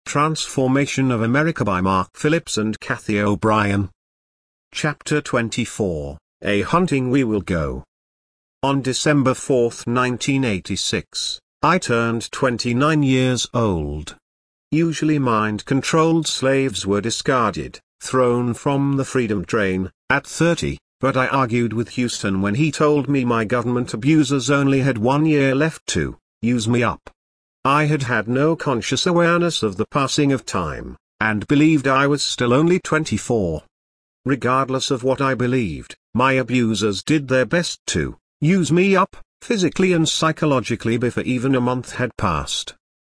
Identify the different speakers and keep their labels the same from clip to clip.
Speaker 1: Transformation of America by Mark Phillips and Kathy O'Brien. Chapter 24, A Hunting We Will Go. On December 4, 1986, I turned 29 years old. Usually mind-controlled slaves were discarded, thrown from the freedom train, at 30, but I argued with Houston when he told me my government abusers only had 1 year left to use me up. I had had no conscious awareness of the passing of time, and believed I was still only 24. Regardless of what I believed, my abusers did their best to use me up, physically and psychologically, before even a month had passed.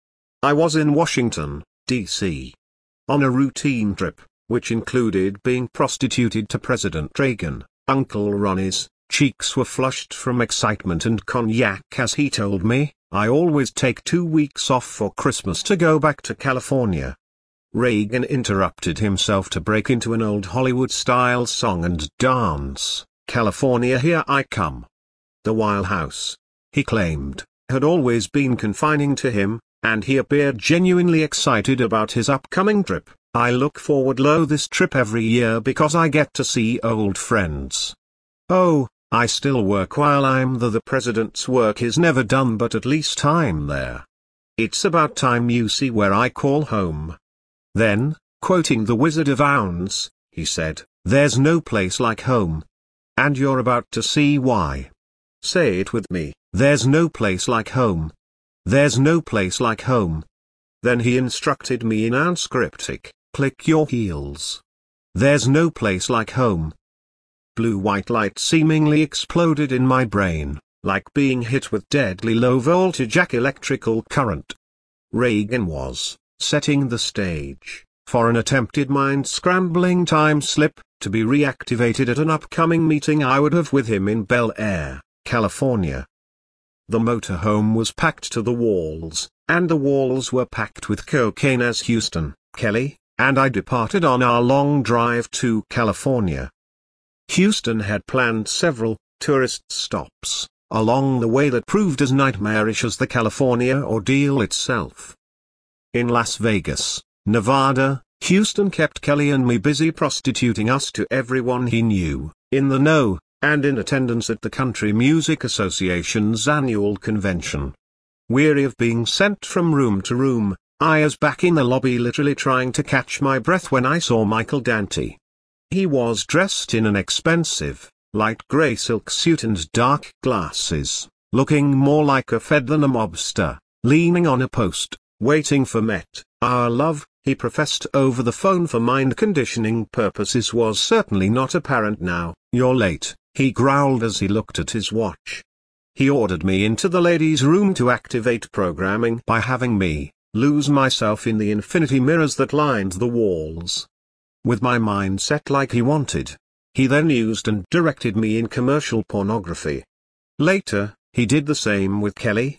Speaker 1: I was in Washington, D.C. on a routine trip, which included being prostituted to President Reagan. Uncle Ronnie's cheeks were flushed from excitement and cognac as he told me, "I always take 2 weeks off for Christmas to go back to California." Reagan interrupted himself to break into an old Hollywood-style song and dance. "California, here I come." The While House, he claimed, had always been confining to him, and he appeared genuinely excited about his upcoming trip. "I look forward to this trip every year because I get to see old friends. Oh, I still work while I'm there. The president's work is never done, but at least I'm there. It's about time you see where I call home." Then, quoting The Wizard of Oz, he said, "There's no place like home. And you're about to see why. Say it with me, there's no place like home. There's no place like home." Then he instructed me in unscriptic, "Click your heels. There's no place like home." Blue-white light seemingly exploded in my brain, like being hit with deadly low-voltage electrical current. Reagan was setting the stage for an attempted mind-scrambling time slip, to be reactivated at an upcoming meeting I would have with him in Bel Air, California. The motorhome was packed to the walls, and the walls were packed with cocaine as Houston, Kelly, and I departed on our long drive to California. Houston had planned several tourist stops along the way that proved as nightmarish as the California ordeal itself. In Las Vegas, Nevada, Houston kept Kelly and me busy prostituting us to everyone he knew, in the know, and in attendance at the Country Music Association's annual convention. Weary of being sent from room to room, I was back in the lobby literally trying to catch my breath when I saw Michael Dante. He was dressed in an expensive, light grey silk suit and dark glasses, looking more like a Fed than a mobster, leaning on a post, waiting for Met, our love, he professed over the phone for mind conditioning purposes was certainly not apparent now. "You're late," he growled as he looked at his watch. He ordered me into the ladies' room to activate programming by having me lose myself in the infinity mirrors that lined the walls. With my mind set like he wanted, he then used and directed me in commercial pornography. Later, he did the same with Kelly.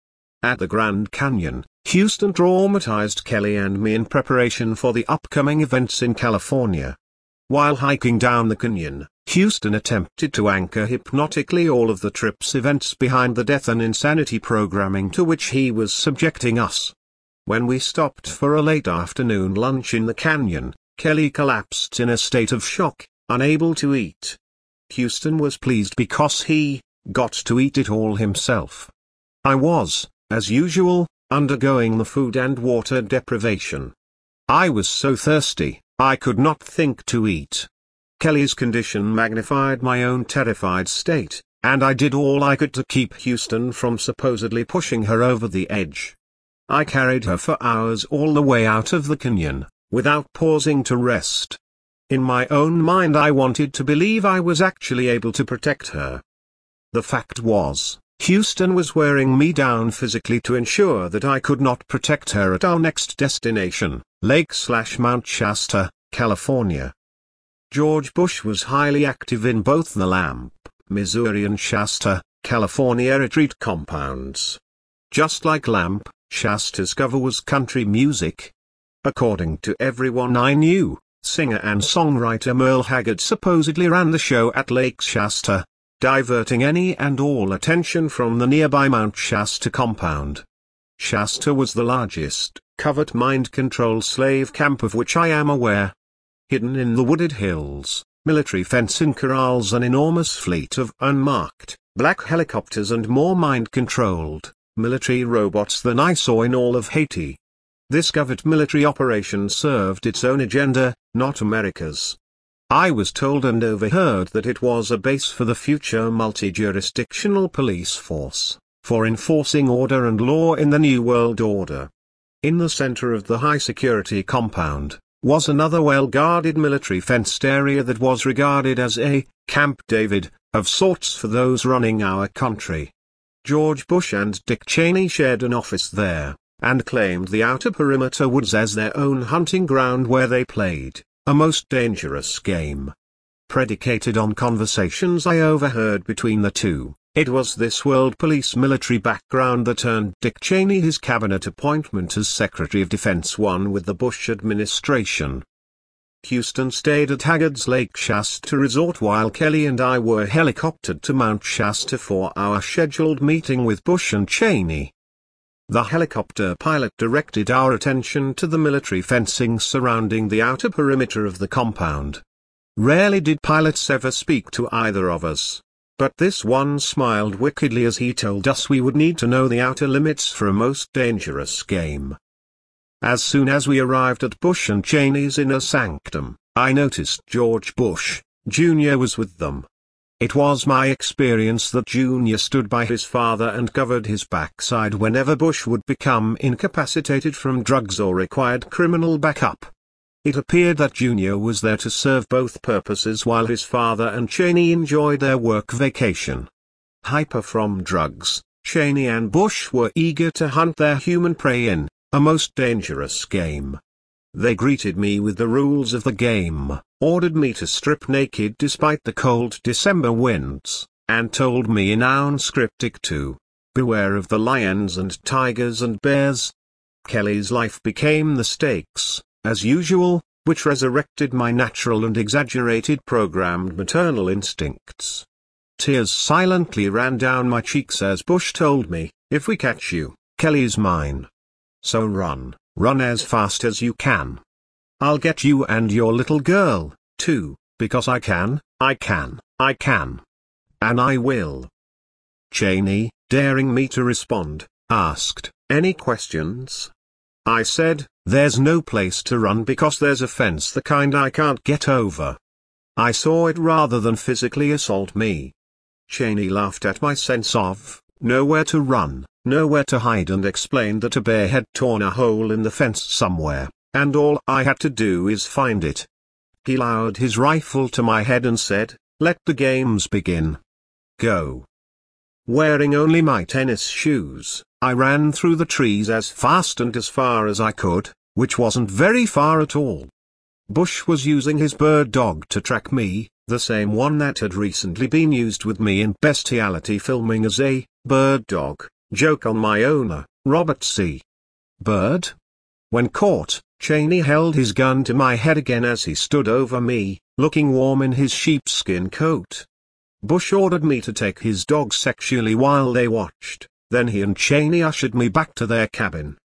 Speaker 1: At the Grand Canyon, Houston traumatized Kelly and me in preparation for the upcoming events in California. While hiking down the canyon, Houston attempted to anchor hypnotically all of the trip's events behind the death and insanity programming to which he was subjecting us. When we stopped for a late afternoon lunch in the canyon, Kelly collapsed in a state of shock, unable to eat. Houston was pleased because he got to eat it all himself. I was, as usual, undergoing the food and water deprivation. I was so thirsty, I could not think to eat. Kelly's condition magnified my own terrified state, and I did all I could to keep Houston from supposedly pushing her over the edge. I carried her for hours all the way out of the canyon, without pausing to rest. In my own mind I wanted to believe I was actually able to protect her. The fact was, Houston was wearing me down physically to ensure that I could not protect her at our next destination, Lake/Mount Shasta, California. George Bush was highly active in both the Lamp, Missouri and Shasta, California retreat compounds. Just like Lamp, Shasta's cover was country music. According to everyone I knew, singer and songwriter Merle Haggard supposedly ran the show at Lake Shasta, diverting any and all attention from the nearby Mount Shasta compound. Shasta was the largest covert mind control slave camp of which I am aware. Hidden in the wooded hills, military fencing corrals, an enormous fleet of unmarked, black helicopters, and more mind-controlled, military robots than I saw in all of Haiti. This covert military operation served its own agenda, not America's. I was told and overheard that it was a base for the future multi-jurisdictional police force, for enforcing order and law in the New World Order. In the center of the high-security compound was another well-guarded military fenced area that was regarded as a Camp David of sorts for those running our country. George Bush and Dick Cheney shared an office there, and claimed the outer perimeter woods as their own hunting ground where they played a most dangerous game. Predicated on conversations I overheard between the two, it was this world police military background that earned Dick Cheney his cabinet appointment as Secretary of Defense one with the Bush administration. Houston stayed at Haggard's Lake Shasta Resort while Kelly and I were helicoptered to Mount Shasta for our scheduled meeting with Bush and Cheney. The helicopter pilot directed our attention to the military fencing surrounding the outer perimeter of the compound. Rarely did pilots ever speak to either of us, but this one smiled wickedly as he told us we would need to know the outer limits for a most dangerous game. As soon as we arrived at Bush and Cheney's inner sanctum, I noticed George Bush, Jr. was with them. It was my experience that Jr. stood by his father and covered his backside whenever Bush would become incapacitated from drugs or required criminal backup. It appeared that Jr. was there to serve both purposes while his father and Cheney enjoyed their work vacation. Hyper from drugs, Cheney and Bush were eager to hunt their human prey in a most dangerous game. They greeted me with the rules of the game, ordered me to strip naked despite the cold December winds, and told me in unscriptic to beware of the lions and tigers and bears. Kelly's life became the stakes, as usual, which resurrected my natural and exaggerated programmed maternal instincts. Tears silently ran down my cheeks as Bush told me, "If we catch you, Kelly's mine. So run, run as fast as you can. I'll get you and your little girl, too, because I can. And I will." Cheney, daring me to respond, asked, "Any questions?" I said, "There's no place to run because there's a fence, the kind I can't get over." I saw it rather than physically assault me. Cheney laughed at my sense of nowhere to run, nowhere to hide, and explained that a bear had torn a hole in the fence somewhere, and all I had to do is find it. He lowered his rifle to my head and said, "Let the games begin. Go." Wearing only my tennis shoes, I ran through the trees as fast and as far as I could, which wasn't very far at all. Bush was using his bird dog to track me, the same one that had recently been used with me in bestiality filming as a bird dog joke on my owner, Robert C. Byrd. When caught, Cheney held his gun to my head again as he stood over me, looking warm in his sheepskin coat. Bush ordered me to take his dog sexually while they watched, then he and Cheney ushered me back to their cabin.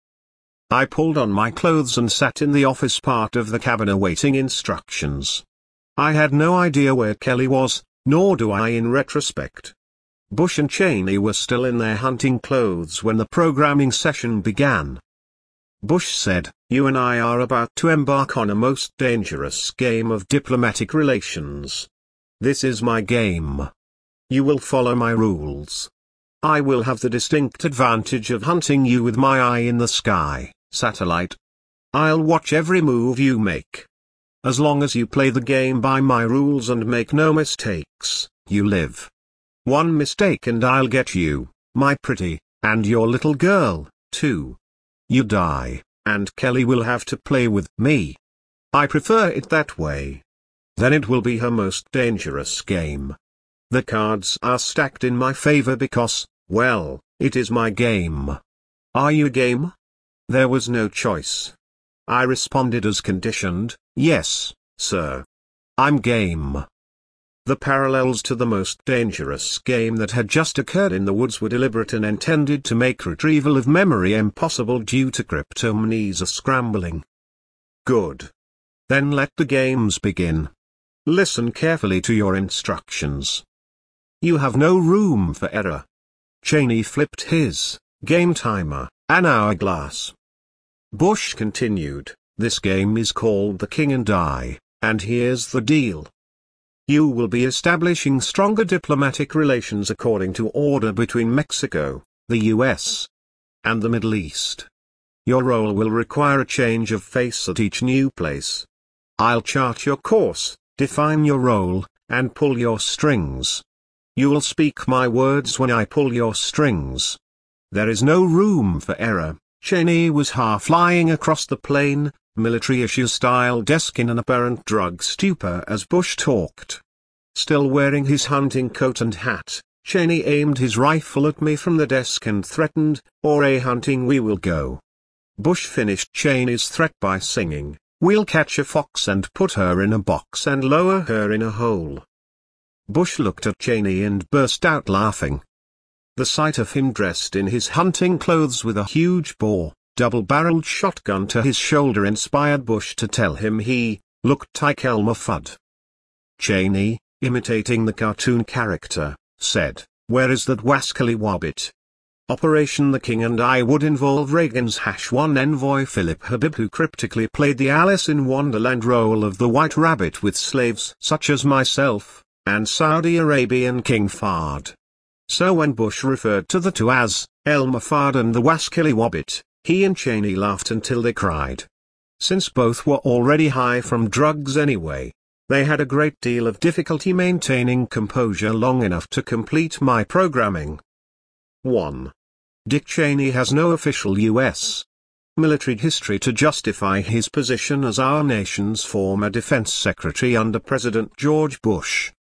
Speaker 1: I pulled on my clothes and sat in the office part of the cabin awaiting instructions. I had no idea where Kelly was, nor do I in retrospect. Bush and Cheney were still in their hunting clothes when the programming session began. Bush said, "You and I are about to embark on a most dangerous game of diplomatic relations. This is my game. You will follow my rules. I will have the distinct advantage of hunting you with my eye in the sky, satellite. I'll watch every move you make. As long as you play the game by my rules and make no mistakes, you live. One mistake and I'll get you, my pretty, and your little girl, too. You die, and Kelly will have to play with me. I prefer it that way. Then it will be her most dangerous game. The cards are stacked in my favor because, well, it is my game. Are you game?" There was no choice. I responded as conditioned, "Yes, sir. I'm game." The parallels to the most dangerous game that had just occurred in the woods were deliberate and intended to make retrieval of memory impossible due to cryptomnesia scrambling. Good. Then let the games begin. Listen carefully to your instructions. You have no room for error. Cheney flipped his game timer, an hourglass. Bush continued, "This game is called The King and I, and here's the deal. You will be establishing stronger diplomatic relations according to order between Mexico, the U.S., and the Middle East. Your role will require a change of face at each new place. I'll chart your course, define your role, and pull your strings. You will speak my words when I pull your strings. There is no room for error." Cheney was half lying across the plain, military-issue-style desk in an apparent drug stupor as Bush talked. Still wearing his hunting coat and hat, Cheney aimed his rifle at me from the desk and threatened, "Or a hunting we will go." Bush finished Cheney's threat by singing, "We'll catch a fox and put her in a box and lower her in a hole." Bush looked at Cheney and burst out laughing. The sight of him dressed in his hunting clothes with a huge bore, double-barreled shotgun to his shoulder inspired Bush to tell him he looked like Elmer Fudd. Cheney, imitating the cartoon character, said, "Where is that wascally wabbit?" Operation The King and I would involve Reagan's #1 envoy Philip Habib, who cryptically played the Alice in Wonderland role of the White Rabbit with slaves such as myself, and Saudi Arabian King Fahd. So when Bush referred to the two as Elmer Fudd and the Wascally Wabbit, he and Cheney laughed until they cried. Since both were already high from drugs anyway, they had a great deal of difficulty maintaining composure long enough to complete my programming. 1. Dick Cheney has no official U.S. military history to justify his position as our nation's former defense secretary under President George Bush.